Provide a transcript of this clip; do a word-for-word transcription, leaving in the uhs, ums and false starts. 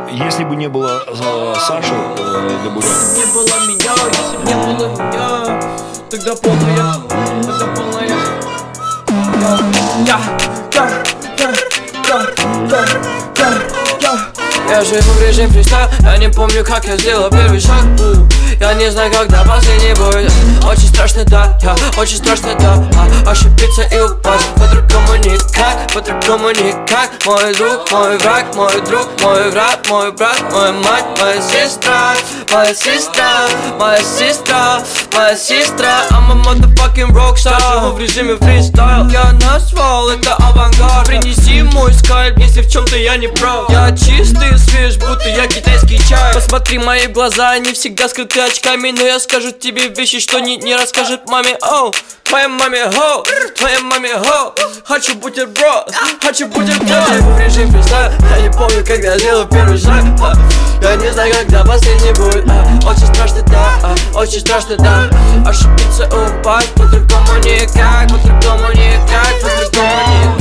Если бы не было э, Саши э, Дебуря. Не было меня, если не было меня, тогда полная, тогда полная. Я, я, я, я, я, я, я. Я живу в режиме фристайл, я не помню, как я сделал первый шаг. Я не знаю, когда последний будет. Очень страшно, да, я очень страшно, да. а, Ошибиться и упасть, по-другому никак, по-другому никак. Мой друг, мой враг, мой друг, мой враг, мой брат, моя мать, моя сестра, моя сестра, моя сестра, моя сестра. I'm a motherfucking rockstar. Живу в режиме фристайл. Я назвал это авангард. Принеси мой скайп, если в чем-то я не прав. Я чистый, свеж, будто я китайский чай. Посмотри мои глаза, они всегда скрыты очками. Но я скажу тебе вещи, что не, не расскажет маме. Оу, твоей маме хоу, твоей маме хоу. Хочу бутерброд, хочу бутерброд. Я живу в режиме фристайл. Я не помню, когда я сделал первый шаг. Я не знаю, когда последний будет. Очень страшно, да, очень страшно, да. Ошибиться, упасть, по-другому никак, по-другому никак, по-другому никак.